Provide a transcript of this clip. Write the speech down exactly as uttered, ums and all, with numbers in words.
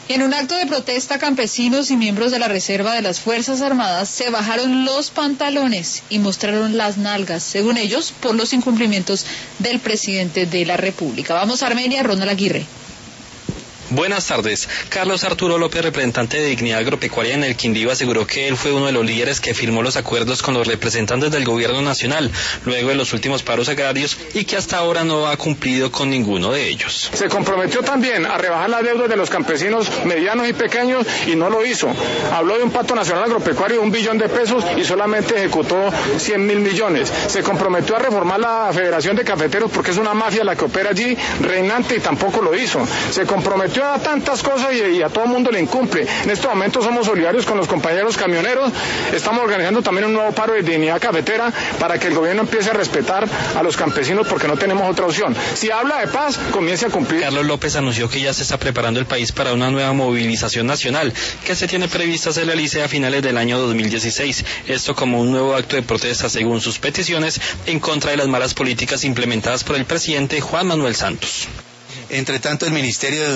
En un acto de protesta, campesinos y miembros de la reserva de las Fuerzas Armadas se bajaron los pantalones y mostraron las nalgas, según ellos, por los incumplimientos del presidente de la República. Vamos a Armenia, Ronald Aguirre. Buenas tardes. Carlos Arturo López, representante de Dignidad Agropecuaria en el Quindío, aseguró que él fue uno de los líderes que firmó los acuerdos con los representantes del gobierno nacional luego de los últimos paros agrarios y que hasta ahora no ha cumplido con ninguno de ellos. Se comprometió también a rebajar las deudas de los campesinos medianos y pequeños y no lo hizo. Habló de un pacto nacional agropecuario de un billón de pesos y solamente ejecutó cien mil millones. Se comprometió a reformar la Federación de Cafeteros porque es una mafia la que opera allí, reinante, y tampoco lo hizo. Se comprometió a tantas cosas y, y a todo el mundo le incumple. En este momento somos solidarios con los compañeros camioneros, estamos organizando también un nuevo paro de dignidad cafetera para que el gobierno empiece a respetar a los campesinos porque no tenemos otra opción. Si habla de paz, comience a cumplir. Carlos López anunció que ya se está preparando el país para una nueva movilización nacional que se tiene prevista se realice a finales del año dos mil dieciséis. Esto como un nuevo acto de protesta según sus peticiones en contra de las malas políticas implementadas por el presidente Juan Manuel Santos. Entre tanto, el Ministerio de